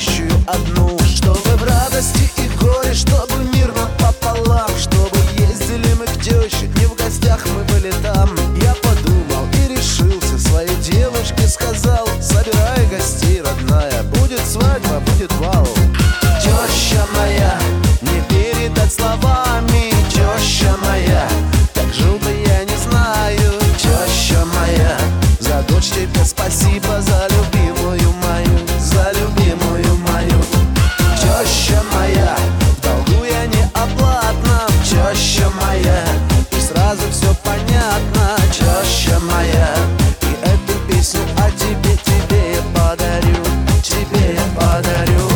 любящую одну. Чтобы в радости и горе, чтобы мирно пополам, чтобы ездили мы к тёще, не в гостях мы были там. Я подумал и решился, своей девушке сказал: собирай гостей, родная, будет свадьба, будет вал. Теща моя, не передать словами, теща моя, как жил бы я не знаю. Теща моя, за дочь тебе спасибо, за любимую мою, за любимую мою. Теща моя, в долгу я не оплатна. Теща моя, и сразу все понятно. Теща моя, и эту песню о тебе, тебе я подарю, тебе я подарю.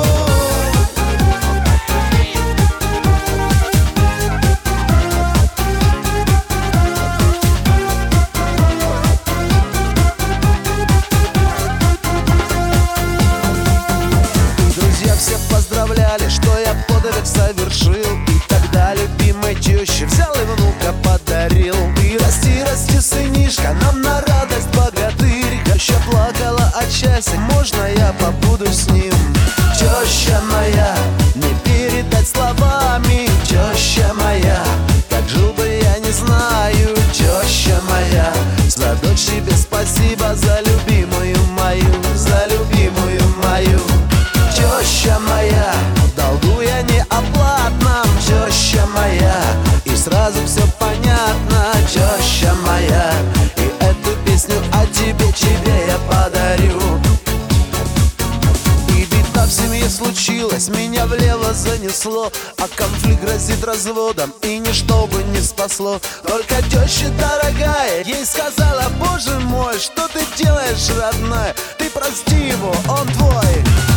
Все поздравляли, что я подвиг совершил. И тогда любимой теще взял и внука подарил. И расти, расти, сынишка, нам на радость богатырь. Теща плакала от счастья, можно я побуду с ним? Теща моя, не передать словами. Теща моя, как жил бы я не знаю. Теща моя, за дочь тебе спасибо, за любимую мою, за любимую мою. Теща моя, в долгу я не оплатна. Теща моя, и сразу все понятно. Теща моя, и эту песню о тебе, тебе я подарю. И беда в семье случилась, меня влево занесло, а конфликт грозит разводом, и ничто бы не спасло. Только теща дорогая ей сказала: боже мой, что ты делаешь, родная? Ты прости его, он твой.